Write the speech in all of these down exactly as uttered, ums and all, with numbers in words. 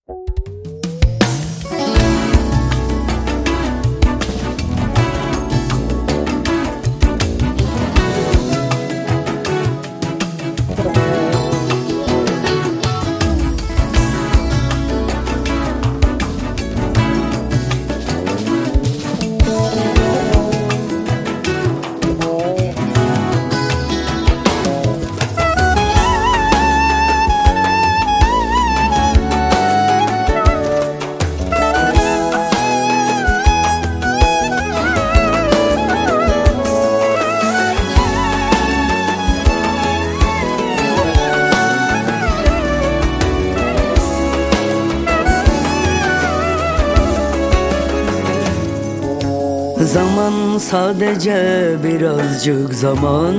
Zaman sadece birazcık zaman,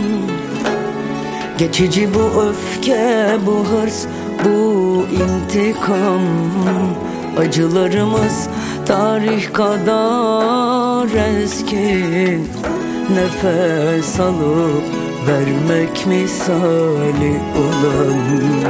geçici bu öfke, bu hırs, bu intikam. Acılarımız tarih kadar eski, nefes alıp vermek misali olan.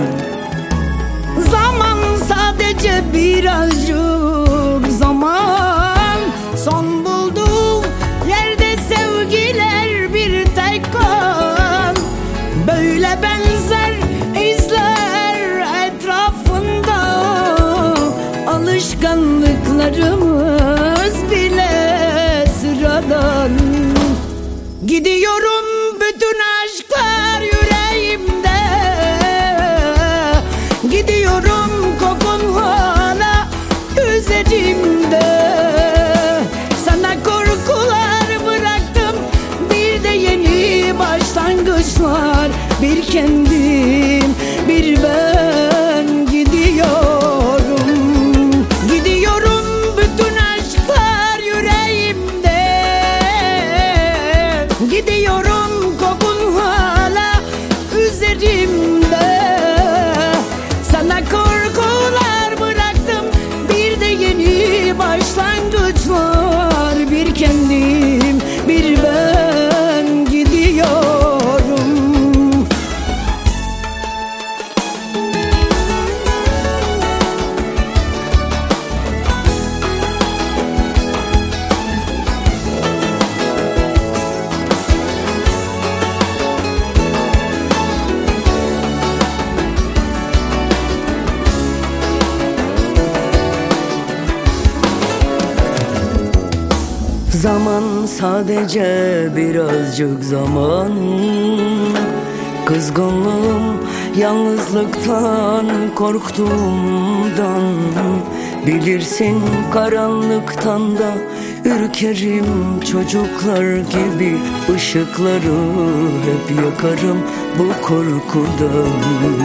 Zaman sadece birazcık zaman, son bulduğum yerde sevgiler bir tek kan. Böyle benzer izler etrafında, alışkanlıklarımız bile sıradan. Gidiyorum bütün aşklar yüreğimde, gidiyorum kokun hala üzerimde. Sana korkular bıraktım, bir de yeni başlangıçlar. Bir kendim, bir ben gidiyorum. Gidiyorum bütün aşklar yüreğimde, gidiyorum kokun hala üzerimde. Sana korkular bıraktım, bir de yeni başlangıçlar. Bir kendim, bir ben gidiyorum. Zaman sadece birazcık zaman, kızgınlığım yalnızlıktan, korktuğumdan. Bilirsin karanlıktan da ürkerim, çocuklar gibi ışıkları hep yakarım bu korkudan.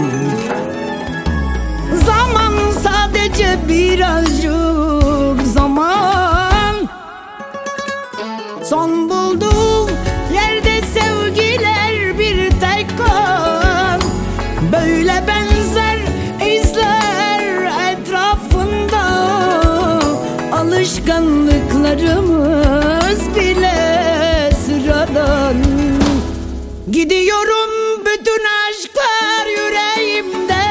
Zaman sadece birazcık zaman, son bulduğum yerde sevgiler bir tek kan. Böyle benzer izler etrafında, alışkanlıklarımız bile sıradan. Gidiyorum bütün aşklar yüreğimde,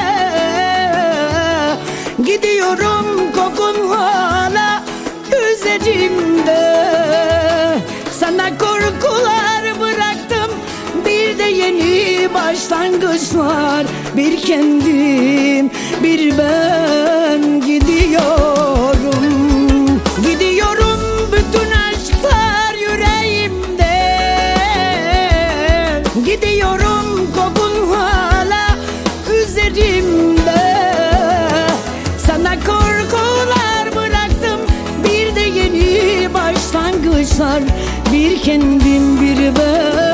gidiyorum kokun hala üzerimde. Sana korkular bıraktım, bir de yeni başlangıçlar. Bir kendim, bir ben gidiyorum. Gidiyorum bütün aşklar yüreğimde, gidiyorum kokun hala üzerimde. Sana korkular bıraktım, bir de yeni başlangıçlar. Bir kendim, bir ben